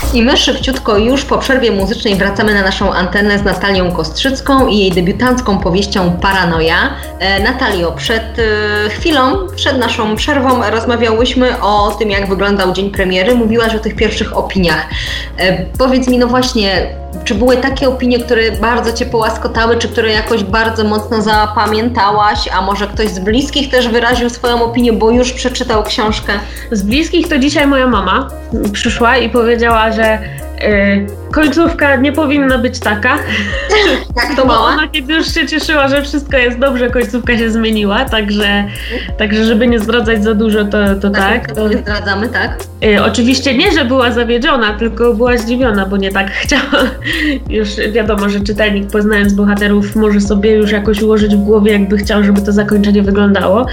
I my szybciutko już po przerwie muzycznej wracamy na naszą antenę z Natalią Kostrzycką i jej debiutancką powieścią Paranoja. Natalio, przed chwilą, przed naszą przerwą rozmawiałyśmy o tym, jak wyglądał dzień premiery. Mówiłaś o tych pierwszych opiniach. Powiedz mi, no właśnie, czy były takie opinie, które bardzo Cię połaskotały, czy które jakoś bardzo mocno zapamiętałaś, a może ktoś z bliskich też wyraził swoją opinię, bo już przeczytał książkę? Z bliskich to dzisiaj moja mama przyszła i powiedziała, że końcówka nie powinna być taka. Jak to mama? Ona kiedy już się cieszyła, że wszystko jest dobrze, końcówka się zmieniła, także żeby nie zdradzać za dużo, to tak. To nie zdradzamy, tak? Oczywiście nie, że była zawiedziona, tylko była zdziwiona, bo nie tak chciała. Już wiadomo, że czytelnik, poznając bohaterów, może sobie już jakoś ułożyć w głowie, jakby chciał, żeby to zakończenie wyglądało.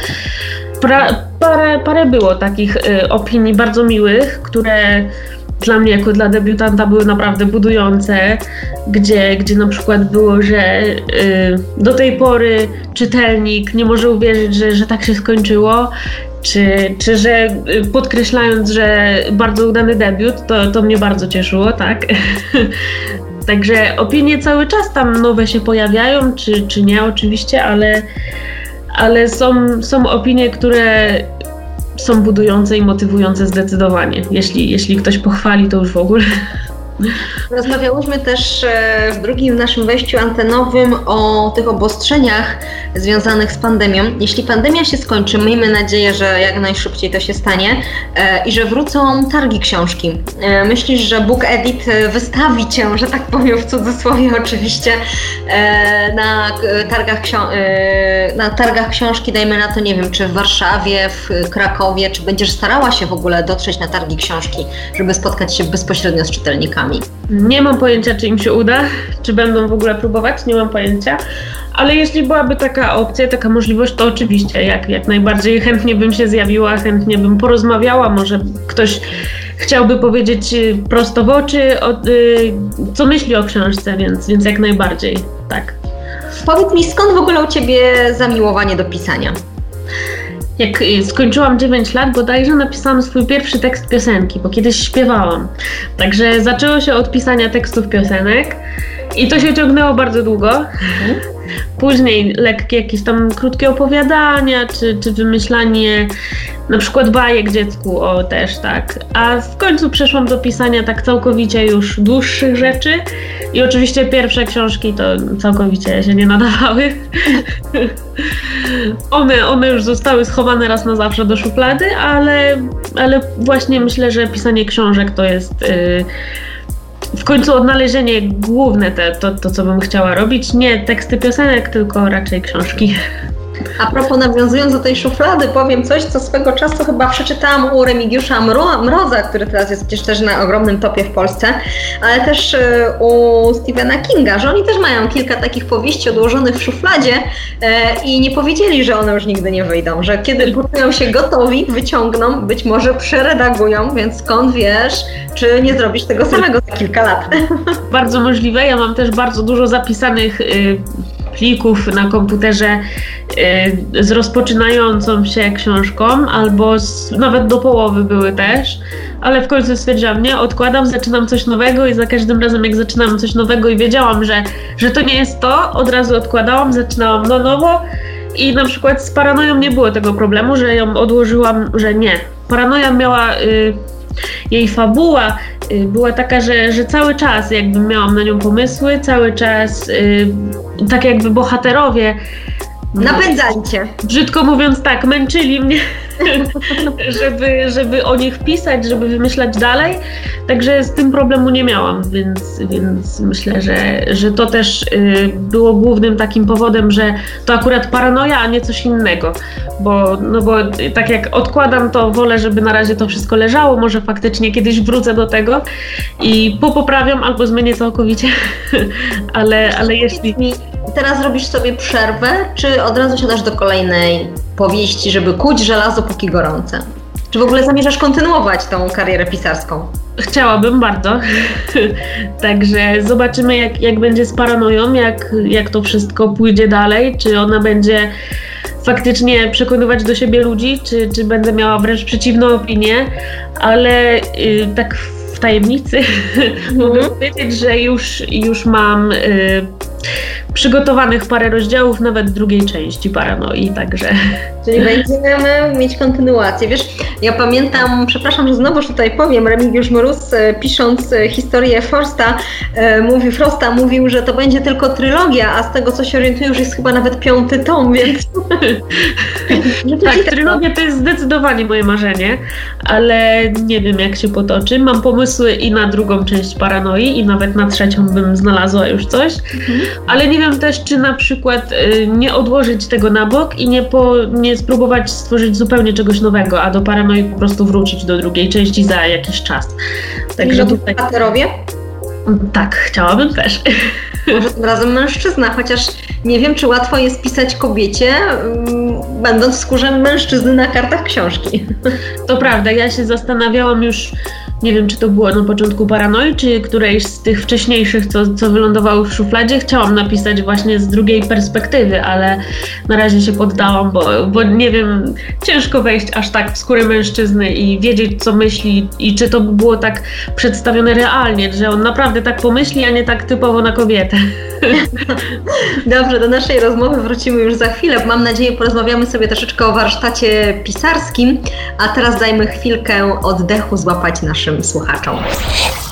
Parę było takich opinii bardzo miłych, które dla mnie jako dla debiutanta były naprawdę budujące, gdzie na przykład było, że do tej pory czytelnik nie może uwierzyć, że tak się skończyło, czy że podkreślając, że bardzo udany debiut, to mnie bardzo cieszyło, tak? Także opinie cały czas tam nowe się pojawiają, czy nie oczywiście, ale są opinie, które są budujące i motywujące zdecydowanie. Jeśli ktoś pochwali, to już w ogóle. Rozmawiałyśmy też w drugim naszym wejściu antenowym o tych obostrzeniach związanych z pandemią. Jeśli pandemia się skończy, miejmy nadzieję, że jak najszybciej to się stanie i że wrócą targi książki. Myślisz, że Book Edit wystawi Cię, że tak powiem w cudzysłowie oczywiście, na targach książki, dajmy na to, nie wiem, czy w Warszawie, w Krakowie, czy będziesz starała się w ogóle dotrzeć na targi książki, żeby spotkać się bezpośrednio z czytelnikami? Nie mam pojęcia, czy im się uda, czy będą w ogóle próbować, nie mam pojęcia, ale jeśli byłaby taka opcja, taka możliwość, to oczywiście jak najbardziej chętnie bym się zjawiła, chętnie bym porozmawiała, może ktoś chciałby powiedzieć prosto w oczy, co myśli o książce, więc jak najbardziej, tak. Powiedz mi, skąd w ogóle u Ciebie zamiłowanie do pisania? Jak skończyłam 9 lat, bodajże napisałam swój pierwszy tekst piosenki, bo kiedyś śpiewałam. Także zaczęło się od pisania tekstów piosenek i to się ciągnęło bardzo długo. Później lekkie jakieś tam krótkie opowiadania, czy wymyślanie na przykład bajek dziecku, też tak. A w końcu przeszłam do pisania tak całkowicie już dłuższych rzeczy i oczywiście pierwsze książki to całkowicie się nie nadawały. One już zostały schowane raz na zawsze do szuflady, ale właśnie myślę, że pisanie książek to jest w końcu odnalezienie główne, to co bym chciała robić. Nie teksty piosenek, tylko raczej książki. A propos, nawiązując do tej szuflady, powiem coś, co swego czasu chyba przeczytałam u Remigiusza Mroza, który teraz jest przecież też na ogromnym topie w Polsce, ale też u Stephena Kinga, że oni też mają kilka takich powieści odłożonych w szufladzie i nie powiedzieli, że one już nigdy nie wyjdą, że kiedy poczują się gotowi, wyciągną, być może przeredagują, więc skąd wiesz, czy nie zrobisz tego samego za kilka lat. Bardzo możliwe, ja mam też bardzo dużo zapisanych plików na komputerze z rozpoczynającą się książką, albo nawet do połowy były też, ale w końcu stwierdziłam, nie, odkładam, zaczynam coś nowego i za każdym razem jak zaczynam coś nowego i wiedziałam, że to nie jest to, od razu odkładałam, zaczynałam na nowo i na przykład z Paranoją nie było tego problemu, że ją odłożyłam, że nie. Paranoja miała... Jej fabuła była taka, że cały czas jakby miałam na nią pomysły, cały czas tak jakby bohaterowie napędzali cię. Brzydko mówiąc tak, męczyli mnie, żeby o nich pisać, żeby wymyślać dalej. Także z tym problemu nie miałam, więc myślę, że to też było głównym takim powodem, że to akurat Paranoja, a nie coś innego. Bo tak jak odkładam, to wolę, żeby na razie to wszystko leżało, może faktycznie kiedyś wrócę do tego i poprawiam albo zmienię całkowicie, ale jeśli... Teraz robisz sobie przerwę, czy od razu siadasz do kolejnej powieści, żeby kuć żelazo póki gorące? Czy w ogóle zamierzasz kontynuować tą karierę pisarską? Chciałabym bardzo. Także zobaczymy, jak będzie z Paranoją, jak to wszystko pójdzie dalej, czy ona będzie faktycznie przekonywać do siebie ludzi, czy będę miała wręcz przeciwną opinię, ale tak w tajemnicy mogę powiedzieć, że już mam przygotowanych parę rozdziałów, nawet drugiej części Paranoi, także... Czyli będziemy mieć kontynuację. Wiesz, ja pamiętam, przepraszam, że znowuż tutaj powiem, Remigiusz Mróz, pisząc historię Frosta, mówił, że to będzie tylko trylogia, a z tego, co się orientuję, już jest chyba nawet 5. tom, więc... Tak, trylogia to jest zdecydowanie moje marzenie, ale nie wiem, jak się potoczy. Mam pomysły i na drugą część Paranoi, i nawet na 3. bym znalazła już coś, ale nie wiem też, czy na przykład nie odłożyć tego na bok i nie spróbować stworzyć zupełnie czegoś nowego, a do Paranoi po prostu wrócić do drugiej części za jakiś czas. Także tutaj... bohaterowie? Tak, chciałabym też. Może tym razem mężczyzna, chociaż nie wiem, czy łatwo jest pisać kobiecie, będąc w skórze mężczyzny na kartach książki. To prawda, ja się zastanawiałam już, nie wiem, czy to było na początku Paranoi, czy którejś z tych wcześniejszych, co wylądowały w szufladzie. Chciałam napisać właśnie z drugiej perspektywy, ale na razie się poddałam, bo nie wiem, ciężko wejść aż tak w skórę mężczyzny i wiedzieć, co myśli i czy to by było tak przedstawione realnie, że on naprawdę tak pomyśli, a nie tak typowo na kobietę. Dobrze, do naszej rozmowy wrócimy już za chwilę. Mam nadzieję, porozmawiamy sobie troszeczkę o warsztacie pisarskim, a teraz dajmy chwilkę oddechu złapać naszym słuchaczom.